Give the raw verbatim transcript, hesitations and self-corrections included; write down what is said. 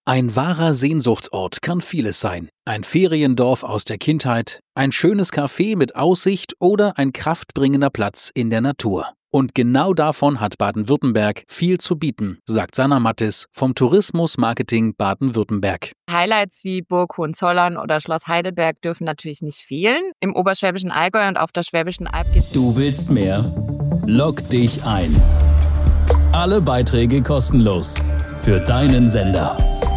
Ein wahrer Sehnsuchtsort kann vieles sein. Ein Feriendorf aus der Kindheit, ein schönes Café mit Aussicht oder ein kraftbringender Platz in der Natur. Und genau davon hat Baden-Württemberg viel zu bieten, sagt Sanna Mattis vom Tourismus-Marketing Baden-Württemberg. Highlights wie Burg Hohenzollern oder Schloss Heidelberg dürfen natürlich nicht fehlen. Im oberschwäbischen Allgäu und auf der Schwäbischen Alb gibt's... Du willst mehr? Log dich ein. Alle Beiträge kostenlos. Für deinen Sender.